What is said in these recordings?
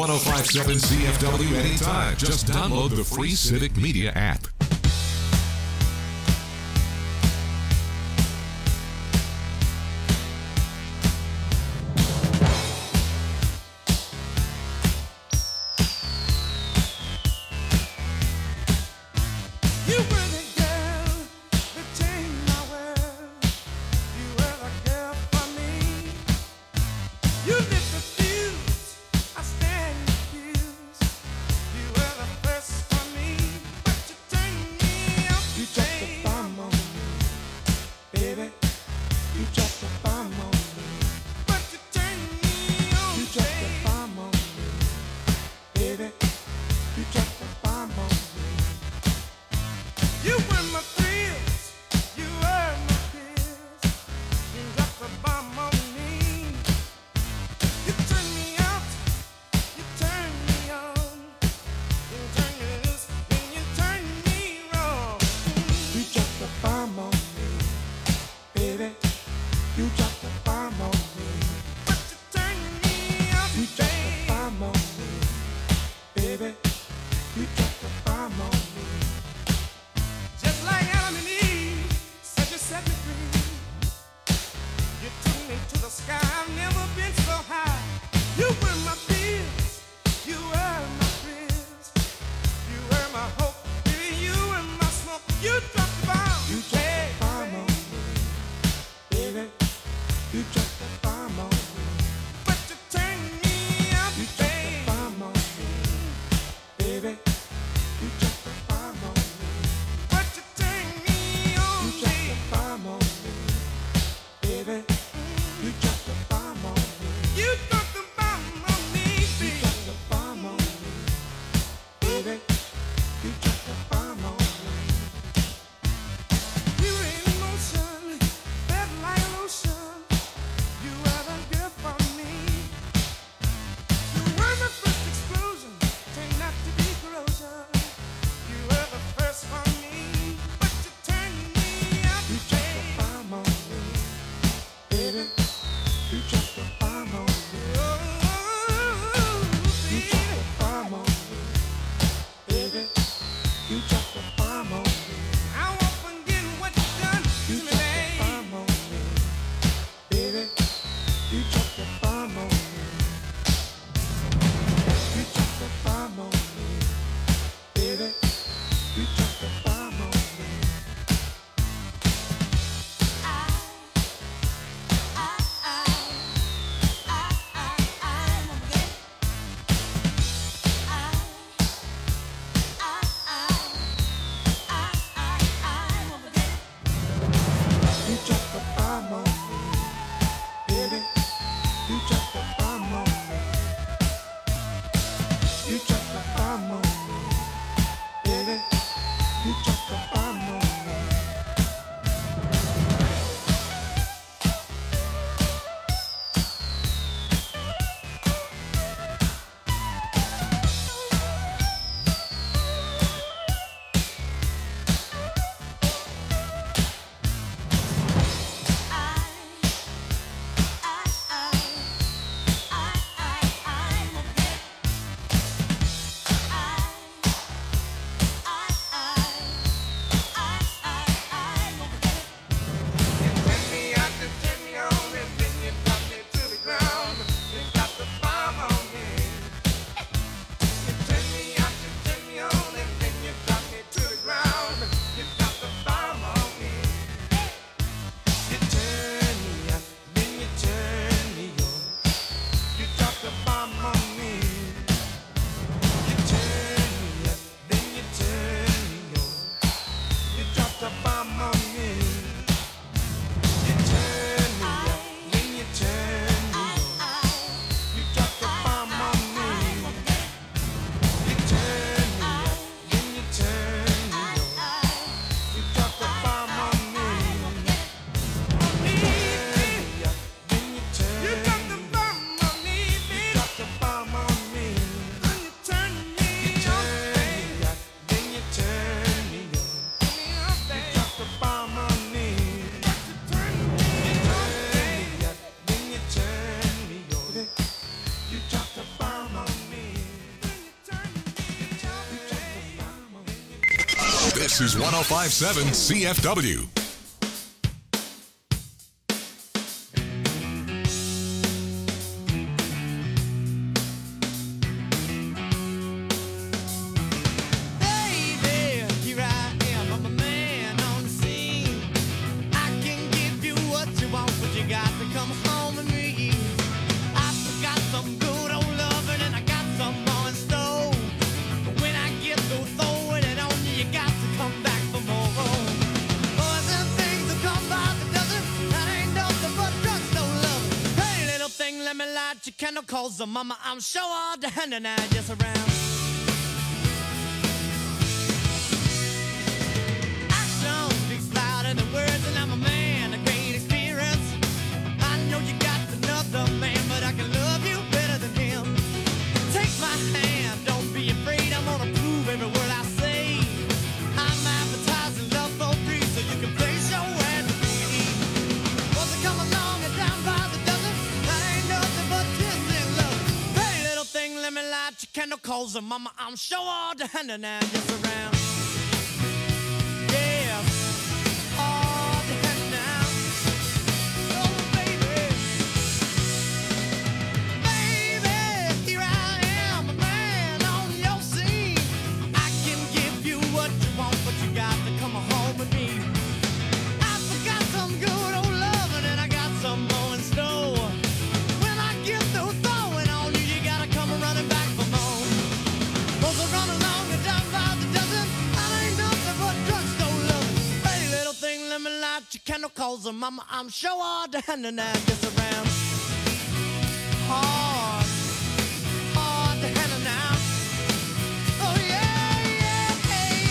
1057 CFW anytime. Just download the free Civic Media app. This is 105.7 CFW. Cause the mama, I'm sure all the hand and I just around. Action speaks louder than words, and I'm a man of great experience. I know you got another man, but I can love you better than him. Take my hand, don't be afraid. I'm gonna prove every word I say. I'm advertising love for free, so you can place your ad to me. Was it come along and down by the dozen? That ain't nothing but let me light your candle, cause mama, I'm sure all the hand and I just around. Yeah, all the hand now. Oh, baby. Baby, here I am, a man on your scene. I can give you what you want, but you got to come home with me. I forgot some good old loving, and I got some more in store. When I get through throwing on you, you gotta come running back for more. Those are run along and down by the dozen. I ain't nothing but drugstore loving. Hey, little thing, let me light your candle, cause mama, I'm sure all the hand and I just around. Hard, hard the hand and now. Oh yeah, yeah,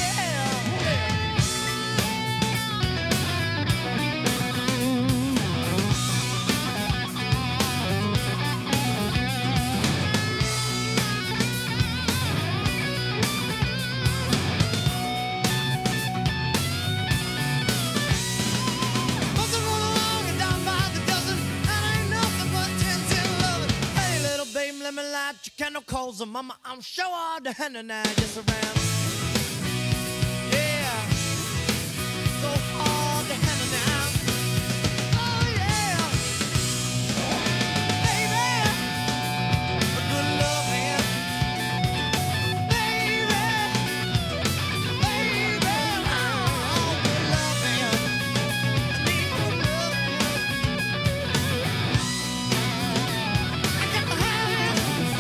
let me light your candle, cause mama, I'm sure all the hand and I just around. Yeah, so all the hand and now. Oh yeah, baby, a good loving, baby, oh, good loving, I need good loving. I got to have it.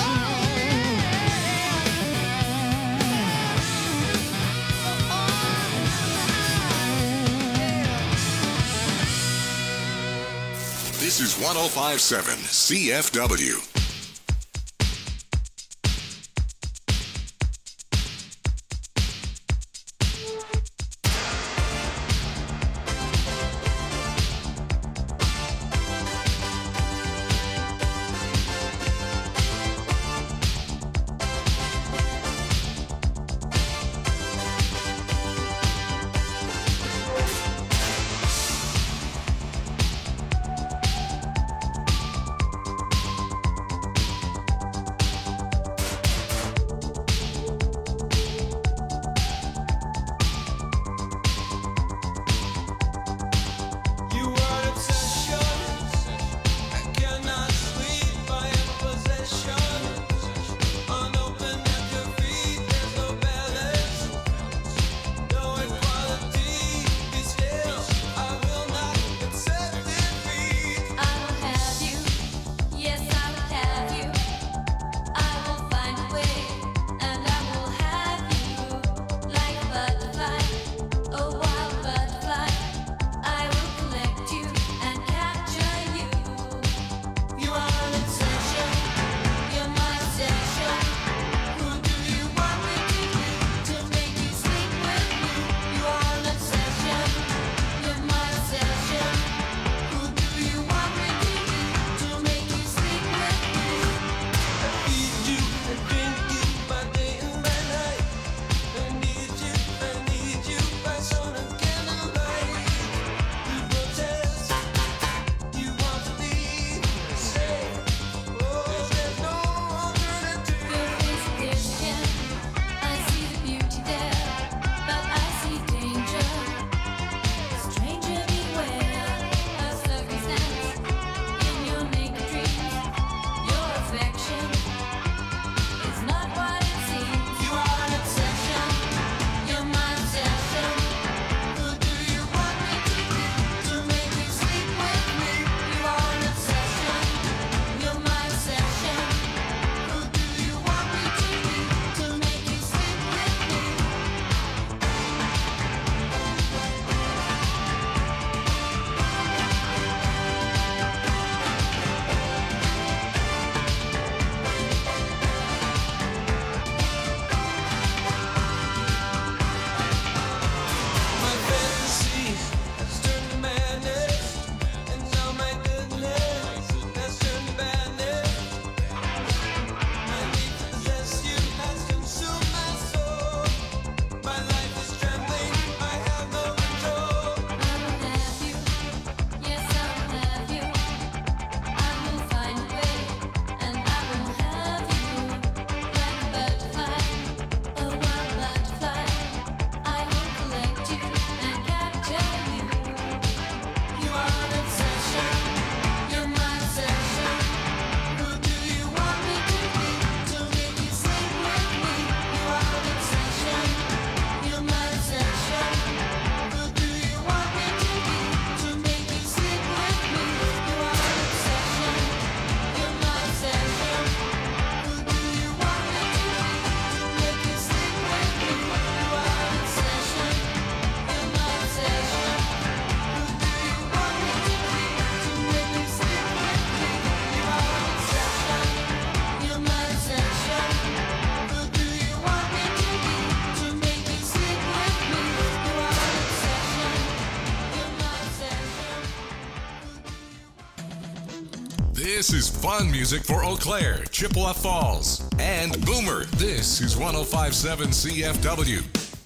This is 105.7 CFW. This is fun music for Eau Claire, Chippewa Falls, and Boomer. This is 105.7 CFW.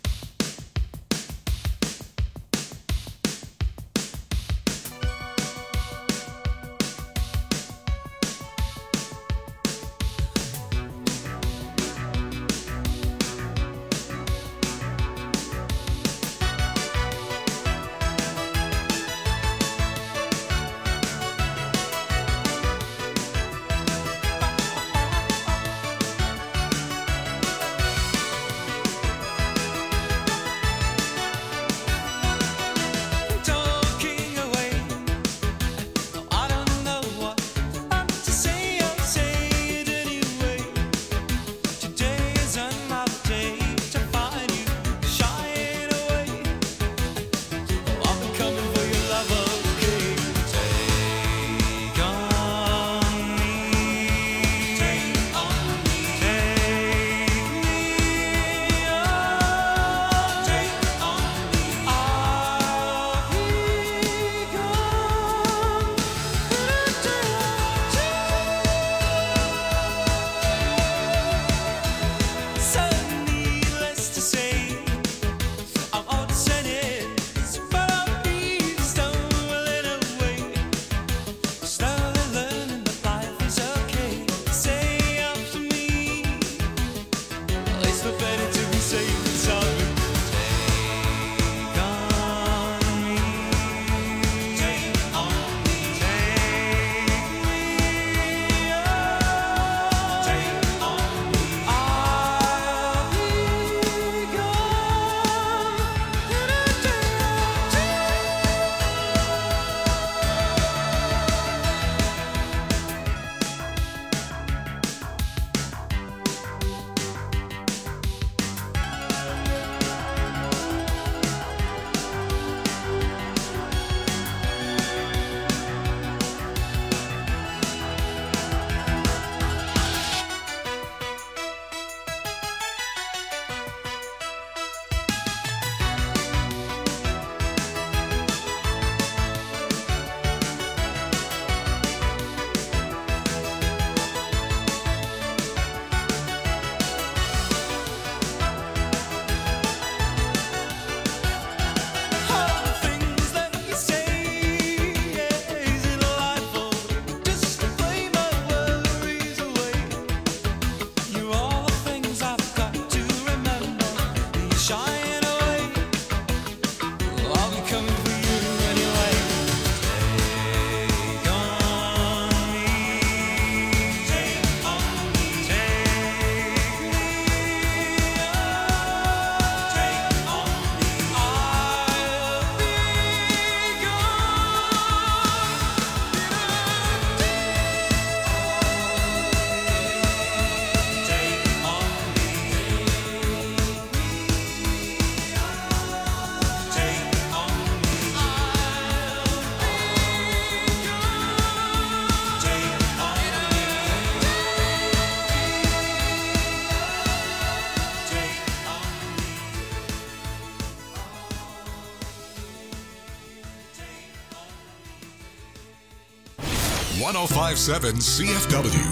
.5.7 CFW.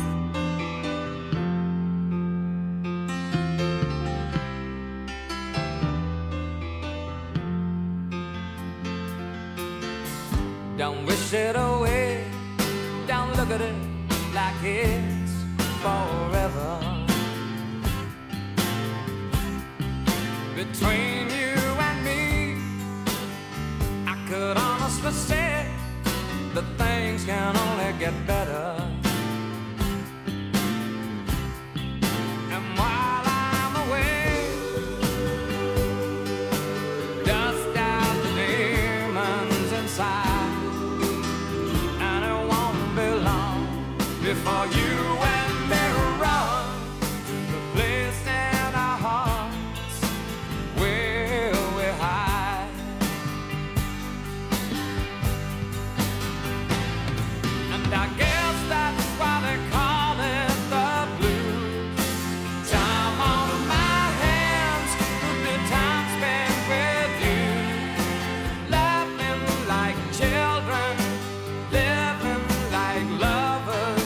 Don't wish it away, don't look at it like it's forever. Between you and me, I could honestly say that things can only get better. And while I'm away, dust out the demons inside, and it won't be long before you and me run to the place in our hearts where we hide. And I guess that's why they call it the blues. Time on my hands would be time spent with you, laughing like children, living like lovers.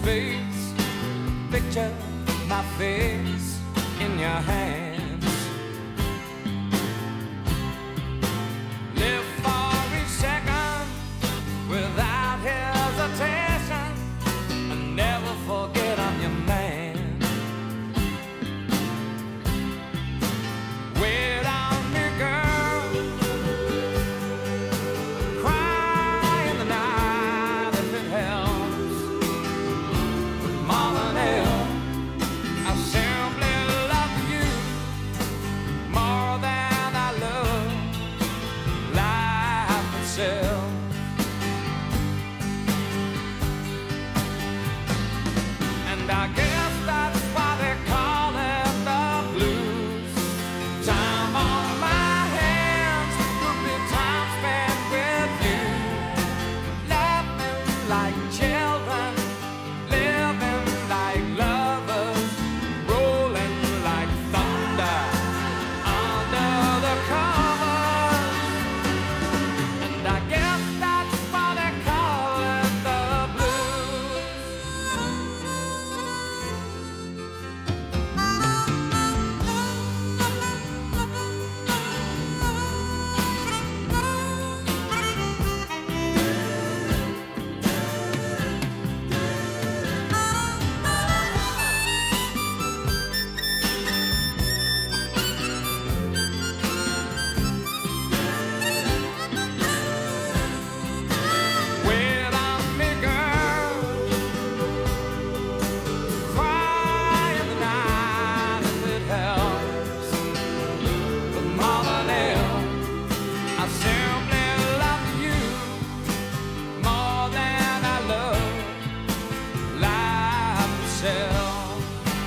space. Picture my face in your hands. Live for each second without hesitation, and never forget I'm your man. Wait on me, girl. Cry in the night if it helps. More than ever, I simply love you more than I love life itself. And I guess that's why they call it the blues. Time on my hands could be time spent with you, laughing like children, living like lovers, rolling like thunder under the covers. And I guess that's why they call it the blues. Wait on me, girl. Cry in the night if it helps. But more than ever, I simply love you more than I love life itself.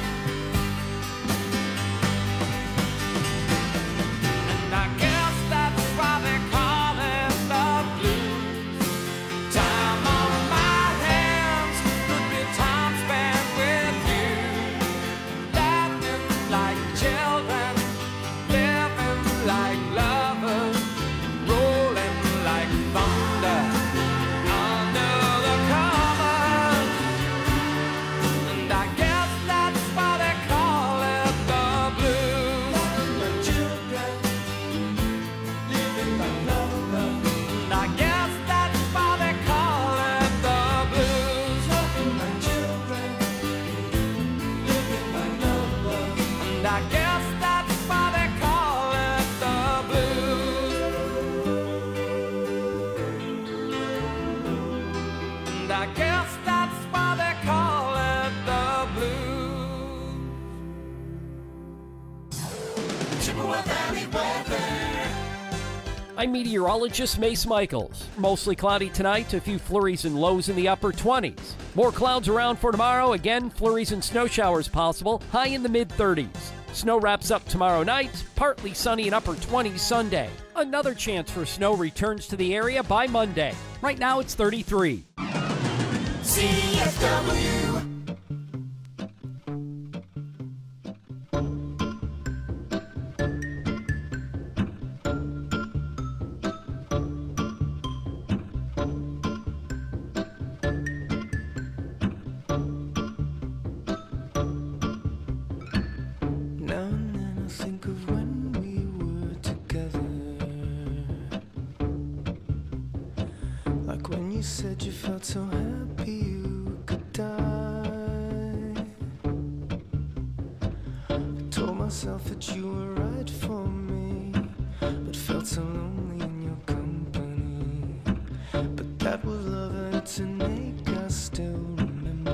And I guess that's why they call it the blues. Time on my hands could be time spent with you, laughing like children, living like lovers, rolling like thunder under the covers. And I guess that's why they call it the blues. Like children, living like lovers. And I guess that's why they call it the blues. Like children, living like lovers. And I guess that's why they call it the blues. And I guess that's why they call it the blues. I'm meteorologist Mace Michaels. Mostly cloudy tonight, a few flurries and lows in the upper 20s. More clouds around for tomorrow. Again, flurries and snow showers possible, high in the mid-30s. Snow wraps up tomorrow night, partly sunny and upper 20s Sunday. Another chance for snow returns to the area by Monday. Right now it's 33. CFW. Now and then I think of when we were together, like when you said you felt so happy you could die. I told myself that you were right for me, but felt so lonely in your company. But that was love and it's an ache I still remember.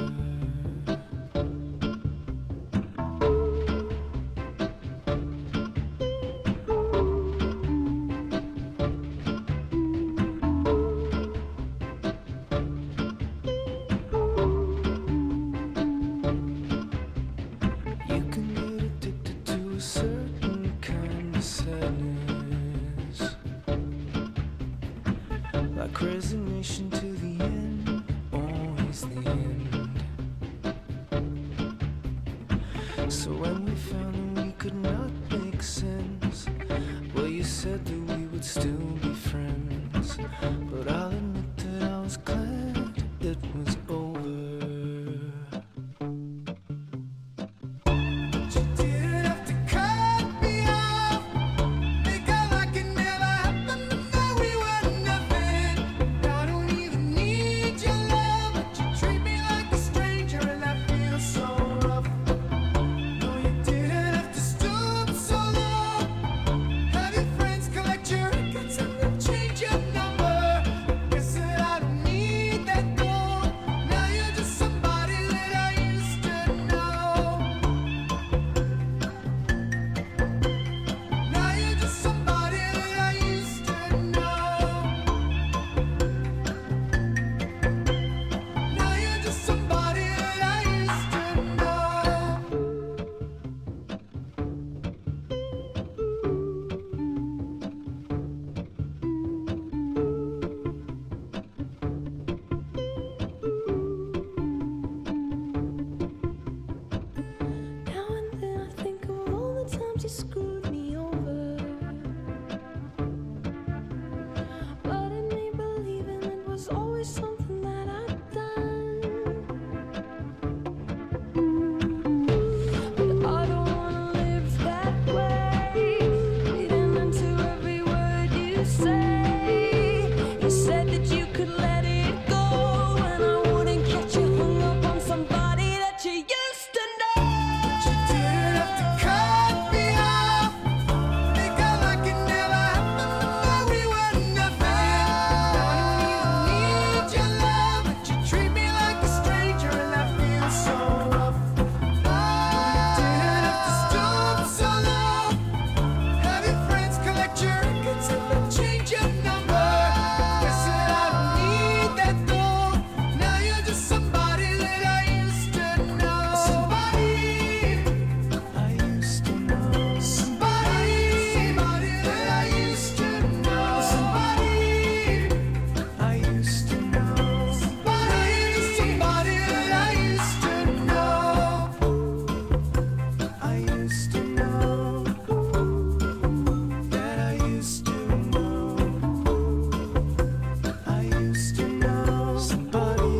You can get addicted to a certain kind of sadness, like resignation to the end, always the end. So when we found that we could not make sense, well, you said that we would still be friends. But I'll admit that I was glad it was over. you screwed me over. But in me believing it was always something that I'd done. But I don't wanna live that way, reading into every word you say. You said that you could let it go, and I wouldn't get you hung up on somebody that you used to know. But you didn't have to cut me off. Make out like it never happened before we were nothing. I don't even need your love, but you treat me like a stranger, and I feel so rough. You didn't have to stoop so low. Have your friends collect your records and then change your number. Guess that I don't need that though. Now you're just somebody that I used to know. Somebody I used to know. Somebody that I used to know. Somebody I used to know. Somebody that I used to know. I used to know. That I used to know. I used to know somebody.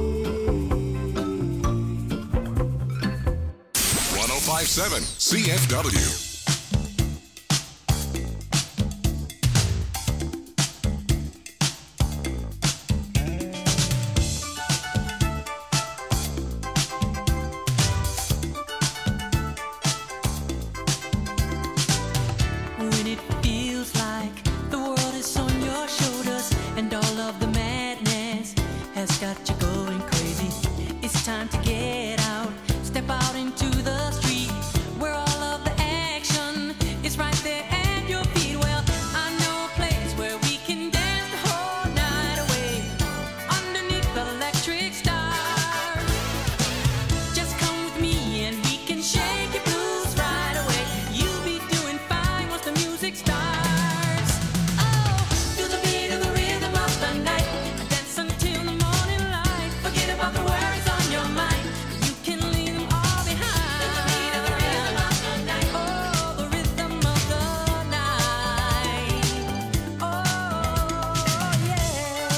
1057 CFW. When it feels like the world is on your shoulders and all of the madness has got you going crazy, it's time to get out, step out into the street where all of the action is right there at your feet. Well, I know a place where we can dance the whole night away underneath the electric stars. Just come with me and we can shake your blues right away. You'll be doing fine once the music starts. Oh, to the beat of the rhythm of the night, dance until the morning light. Forget about the worries on your mind. You can leave them all behind. To the beat of the rhythm of the night. Oh, the rhythm of the night. Oh, yeah.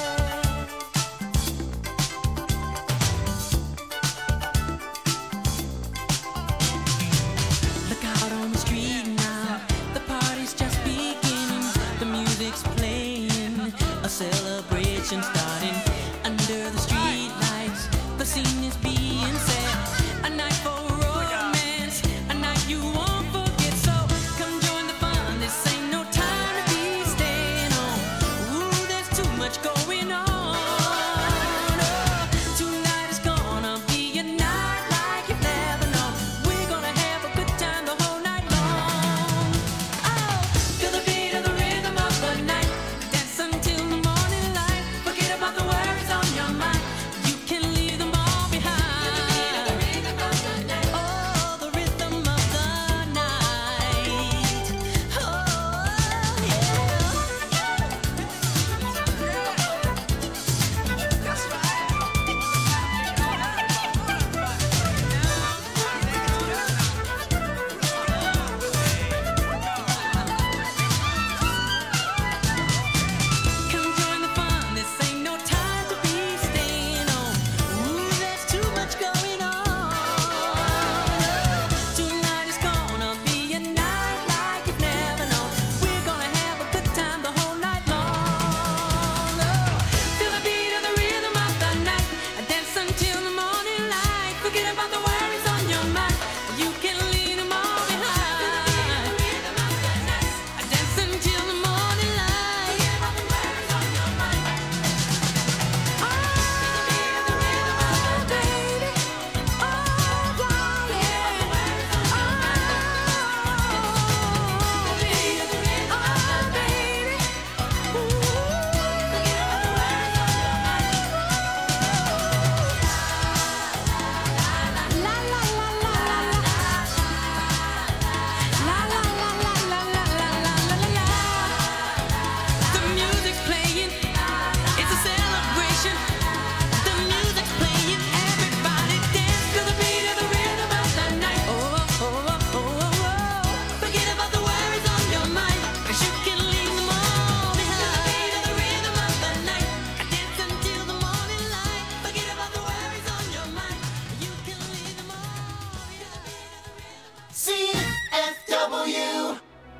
Look out on the street now, the party's just beginning. The music's playing, a celebration starting. Under the street lights, the scene is being set. A night for romance, a night you won't forget. So come join the fun, this ain't no time to be staying home. Ooh, there's too much going on. Oh, tonight is gonna be a night like you've never known. We're gonna have a good time the whole night long. Oh, feel the beat of the rhythm of the night, dance until the morning light. Forget about CFW.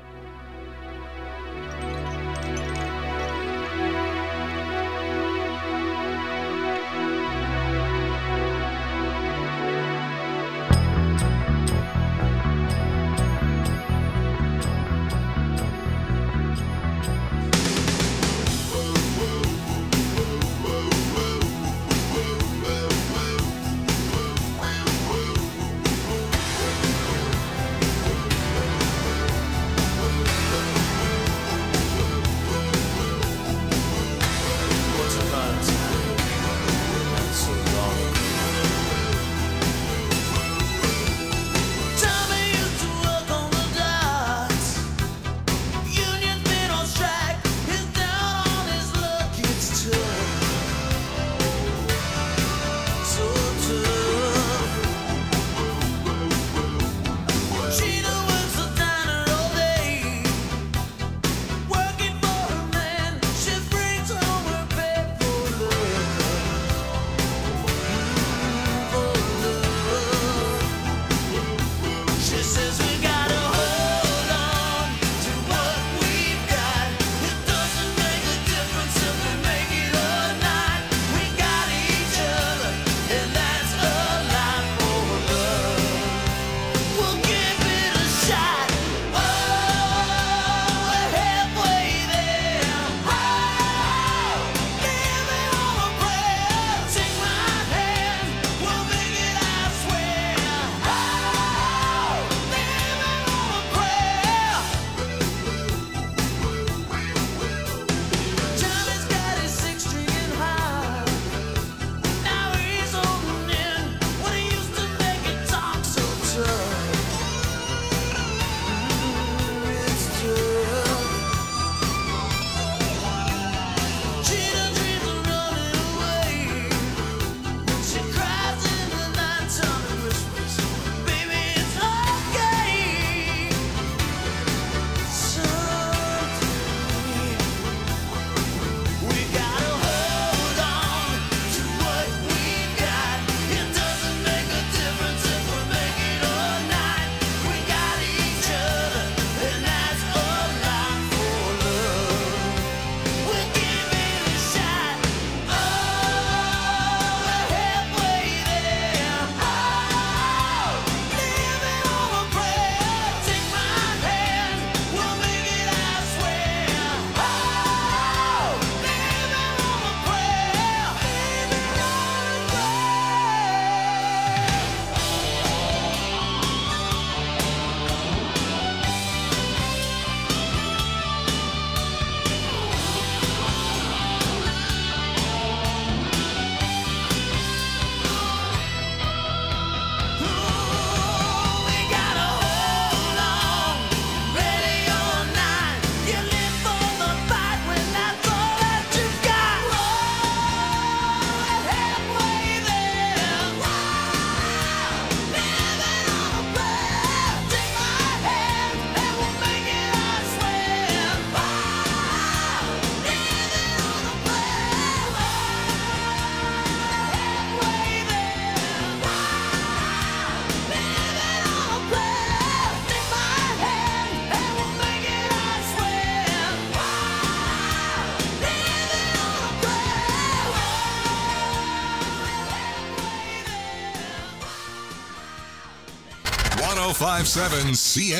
.057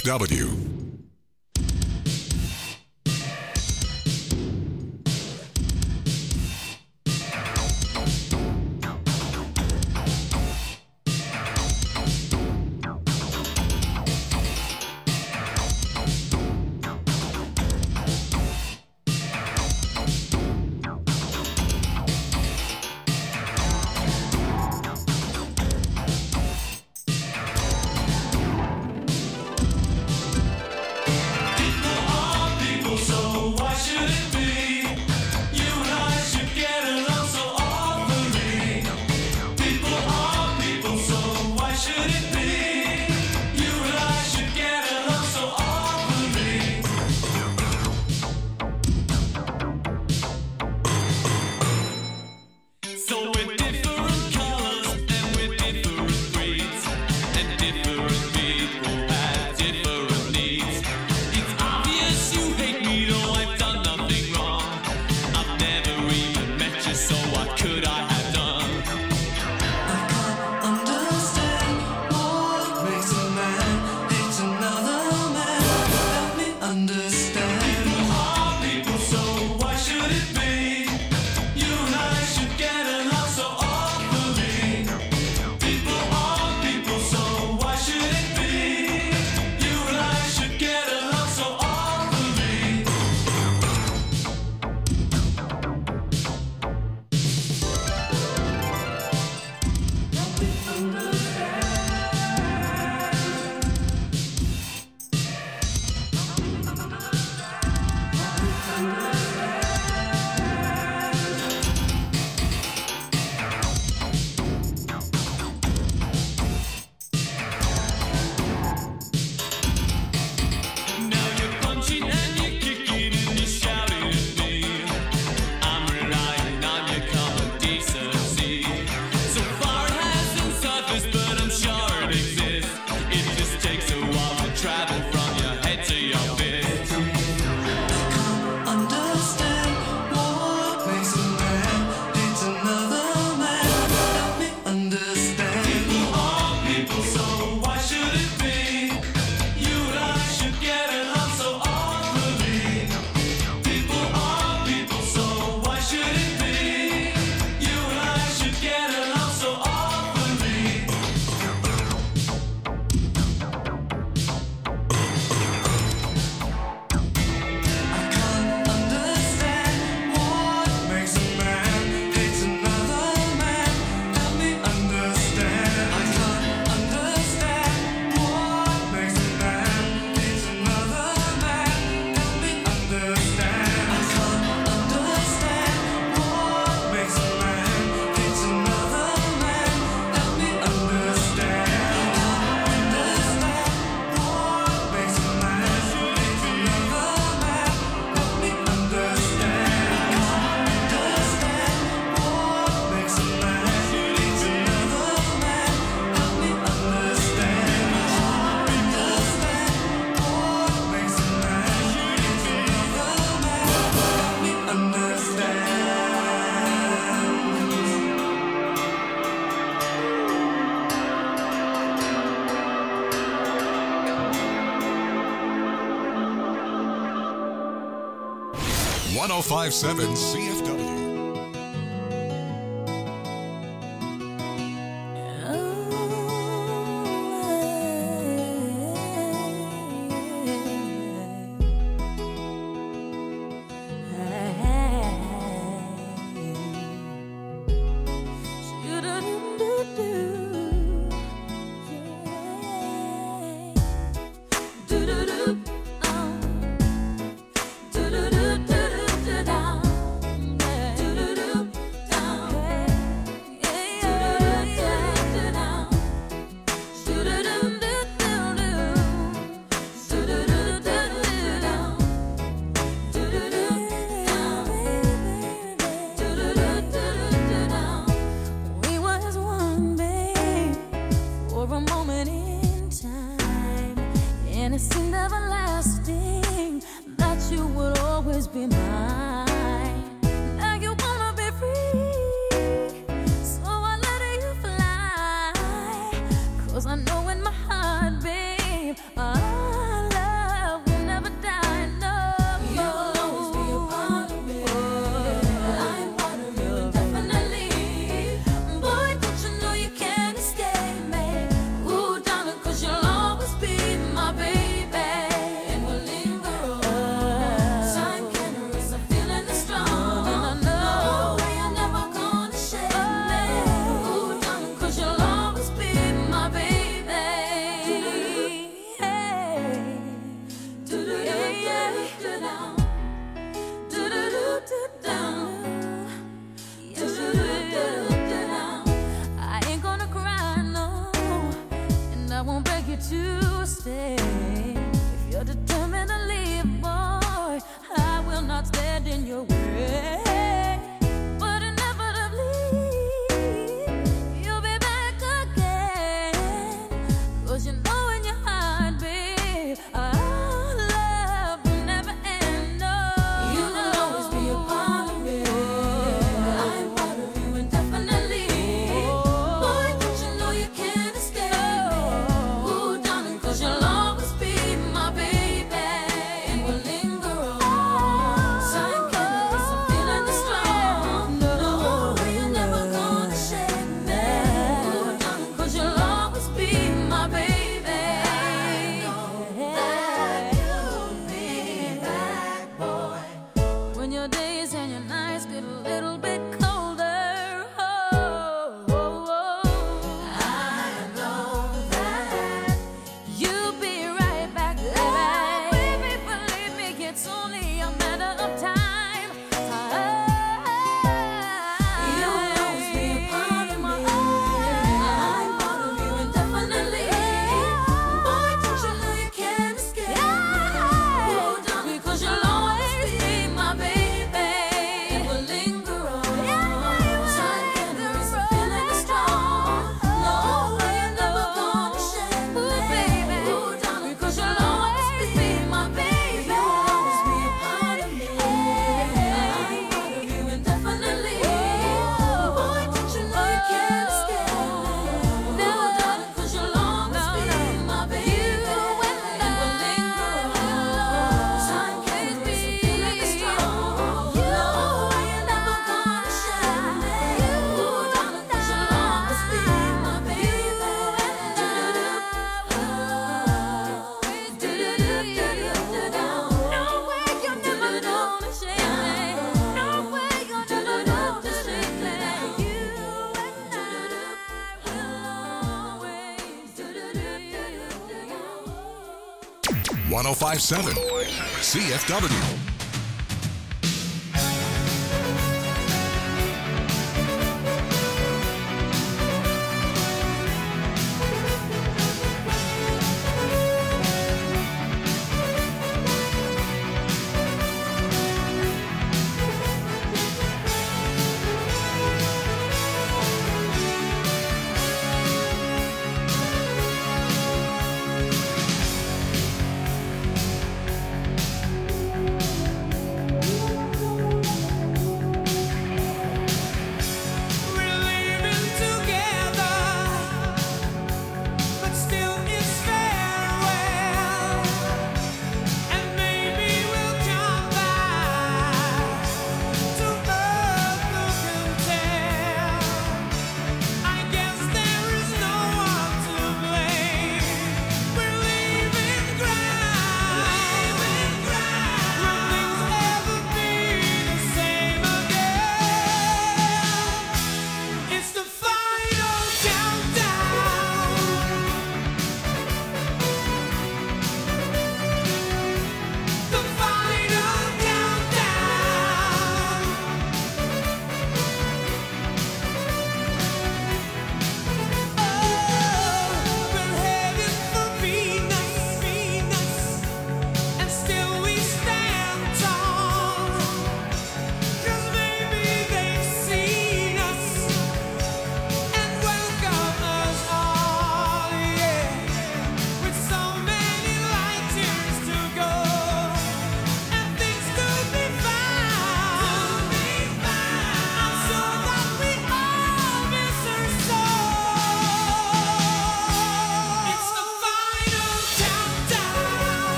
CFW. 1057 CFW. We was one, babe, for a moment in time, and it seemed everlasting that you would always be mine. Now you wanna be free, so I let you fly. 'Cause I know in my heart, babe, our love will never die. No, you'll always be a part of me. I'm part of you indefinitely. Boy, don't you know you can't escape me? Ooh, darling, 'cause you'll always be my baby, and we'll linger on. Time can erase a feeling that's strong. No way you're never gonna shake me. Ooh, darling, 'cause you'll always be my baby. Hey, do-do-do-do-do-down. Do-do-do-do-down. Do-do-do-do-do-down. I ain't gonna cry, no, and I won't beg you to stay. If you're determined to leave, boy, I will not stand in your way. But inevitably, you'll be back again. 'Cause you know in your heart, babe, our love will never end. No, you will always be a part of me. I'm part of you indefinitely. Boy, don't you know you can't escape me? Ooh, darling, 'cause you'll always be my baby, and we'll linger on. Time can erase a feeling that's strong. No way you're never gonna shake me. Ooh, darling, 'cause you'll always be my baby. That you'll be back, boy. When your days and your nights get a little bit colder, I know that you'll be right back, baby. Believe me, it's only a matter of time. You'll always be a part of me. I'm part of you indefinitely. Boy, don't you know you can't escape me? Ooh, darling, 'cause you'll always be my baby, and we'll linger on. Time can erase a feeling that's strong. No way you're never gonna shake me, baby. Ooh, darling, 'cause you'll always be my baby. You'll always be a part of me. I'm part of you indefinitely. Boy, don't you know you can't escape me? No, darling, 'cause you'll always be my baby, and we'll linger on. Time can erase a feeling that's strong. No way you're never gonna shake me. Ooh, darling, 'cause you'll always be my baby. Do-do-do-do-do-down. No way you're never gonna shake me. No way you're never gonna shake me. You and I will always do-do-do-do-do-do. 1057 CFW.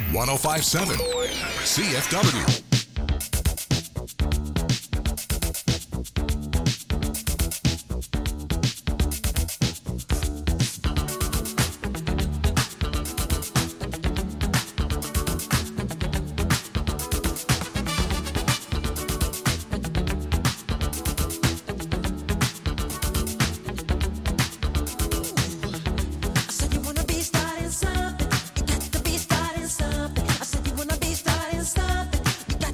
1057 CFW. I said you wanna be starting something. You got to be starting something. I said you wanna be starting something. You got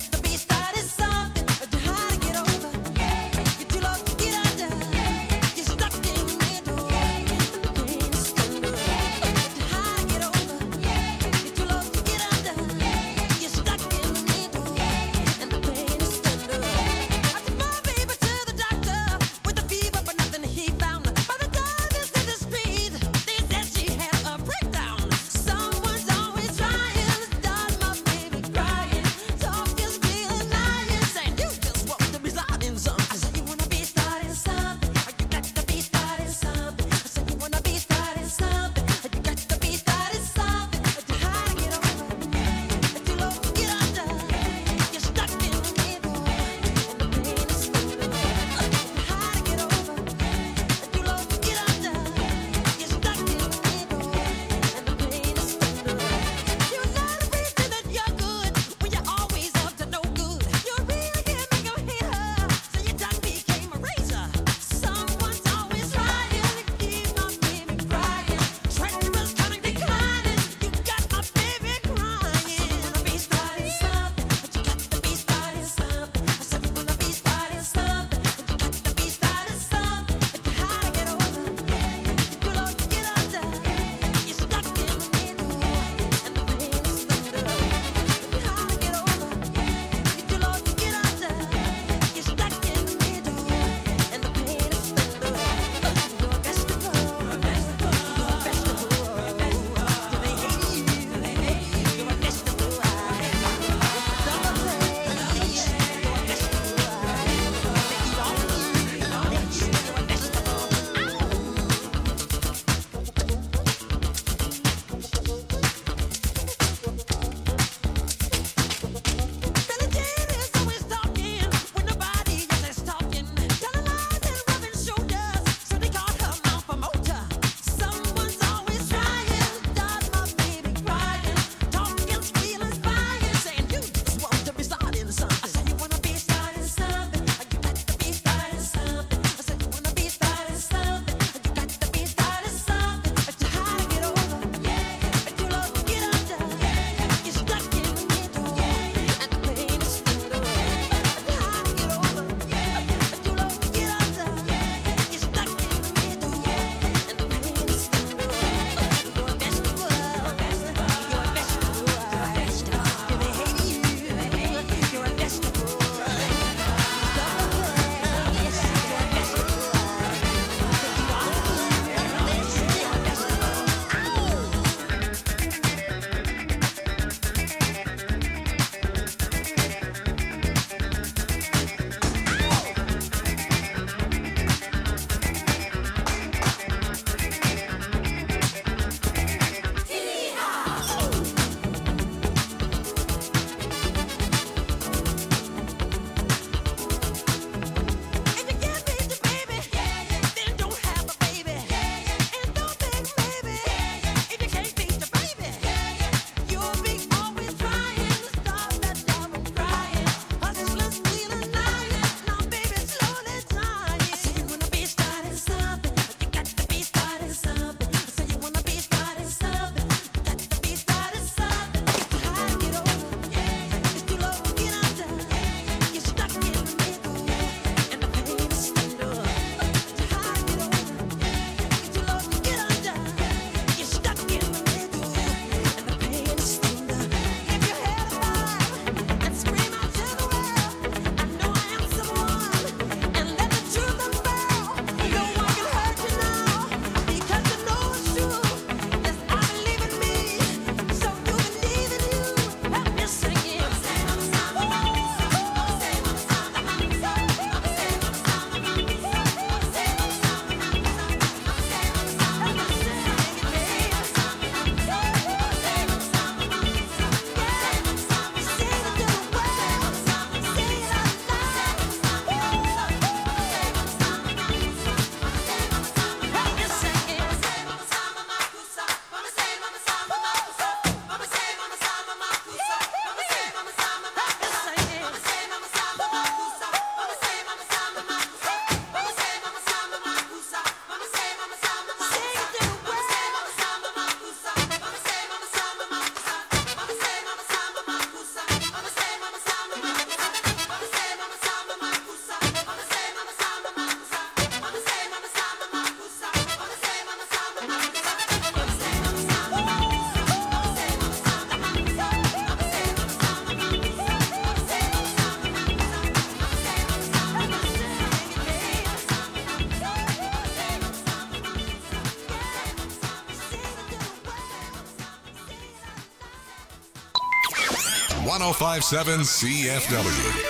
1057 CFW.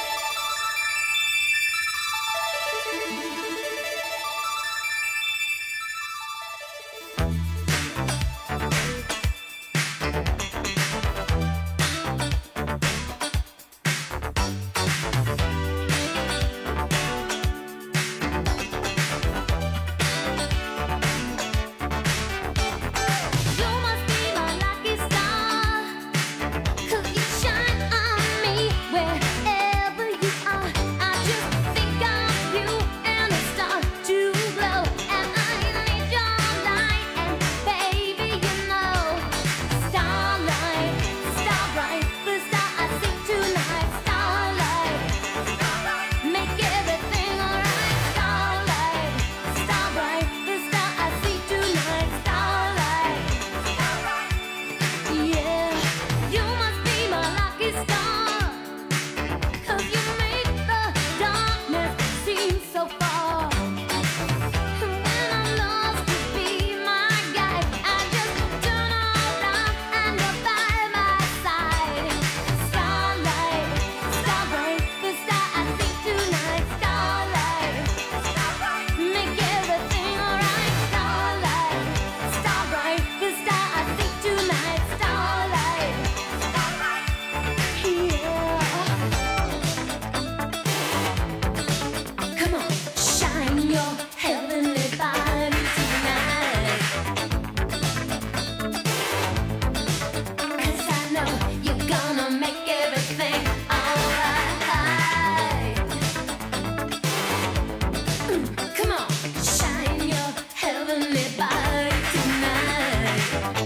You must be my lucky star, 'cause you shine on me wherever you are. I just think of you and the star to glow, and I need your light, and baby you know, starlight, starbright, the star I see tonight, starlight, make everything alright, starlight, starbright, the star I see tonight, starlight. Yeah, you must be my lucky star, 'cause you make the darkness seem so far. When I'm lost, you be my guide. I just turn around and you're by my side. Starlight, starbright, the star I see tonight, starlight, make everything alright, starlight, starbright, the star I see tonight, starlight, yeah. Come on, shine your heavenly body tonight, 'cause I know you're gonna make everything alright. Come on, shine your heavenly body tonight,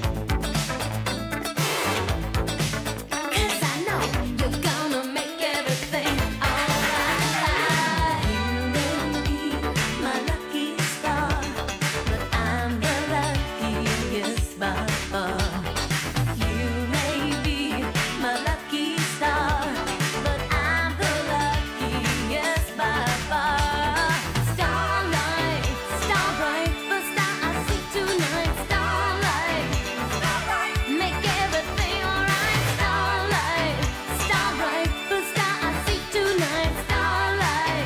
'cause I know you're gonna make everything alright. You may be my lucky star, but I'm the luckiest by far. You may be my lucky star, but I'm the luckiest by far. Starlight, starbright, the star I see tonight, starlight, make everything alright, starlight, starbright, the star I see tonight, starlight,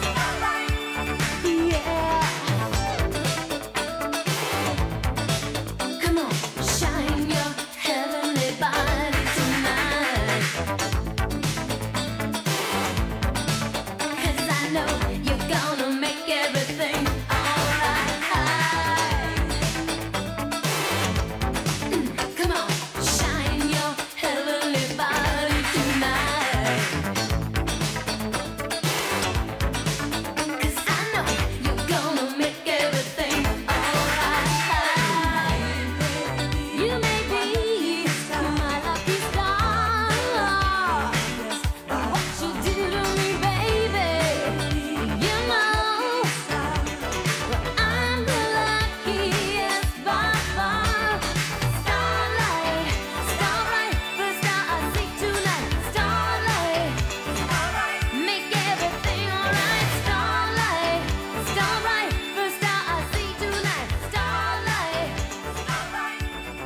yeah. Come on, shine your heavenly body tonight, 'cause I know you're gonna make everything alright. Come on, shine your heavenly body tonight, 'cause I know you're gonna make everything alright. You may be my lucky star, what you do to me, baby, you know, I'm the luckiest by far. Starlight, starbright, the star I see tonight, starlight, make everything alright, starlight, starbright, the star I see tonight, starlight, starbright,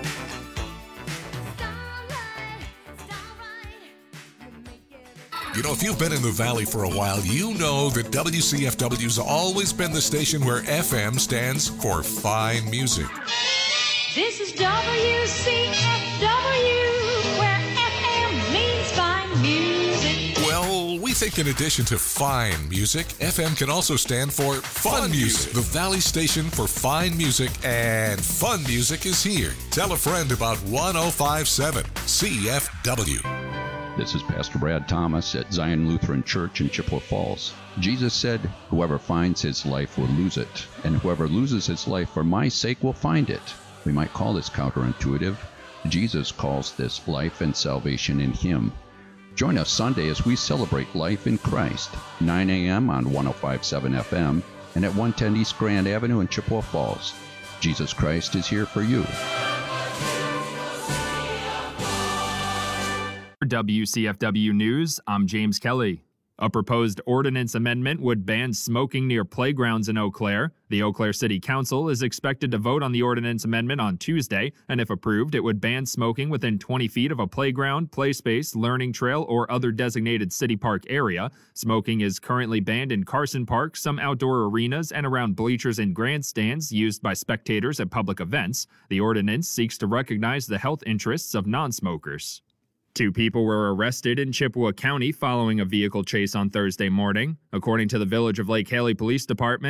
you make everything. You know, if you've been in the Valley for a while, you know that WCFW's always been the station where FM stands for fine music. This is WCFW, where FM means fine music. Well, we think in addition to fine music, FM can also stand for fun music. The Valley station for fine music, and fun music is here. Tell a friend about 1057 CFW. This is Pastor Brad Thomas at Zion Lutheran Church in Chippewa Falls. Jesus said, "Whoever finds his life will lose it, and whoever loses his life for my sake will find it." We might call this counterintuitive. Jesus calls this life and salvation in him. Join us Sunday as we celebrate life in Christ, 9 a.m. on 105.7 FM and at 110 East Grand Avenue in Chippewa Falls. Jesus Christ is here for you. For WCFW News, I'm James Kelly. A proposed ordinance amendment would ban smoking near playgrounds in Eau Claire. The Eau Claire City Council is expected to vote on the ordinance amendment on Tuesday, and if approved, it would ban smoking within 20 feet of a playground, play space, learning trail, or other designated city park area. Smoking is currently banned in Carson Park, some outdoor arenas, and around bleachers and grandstands used by spectators at public events. The ordinance seeks to recognize the health interests of non-smokers. 2 people were arrested in Chippewa County following a vehicle chase on Thursday morning. According to the Village of Lake Haley Police Department,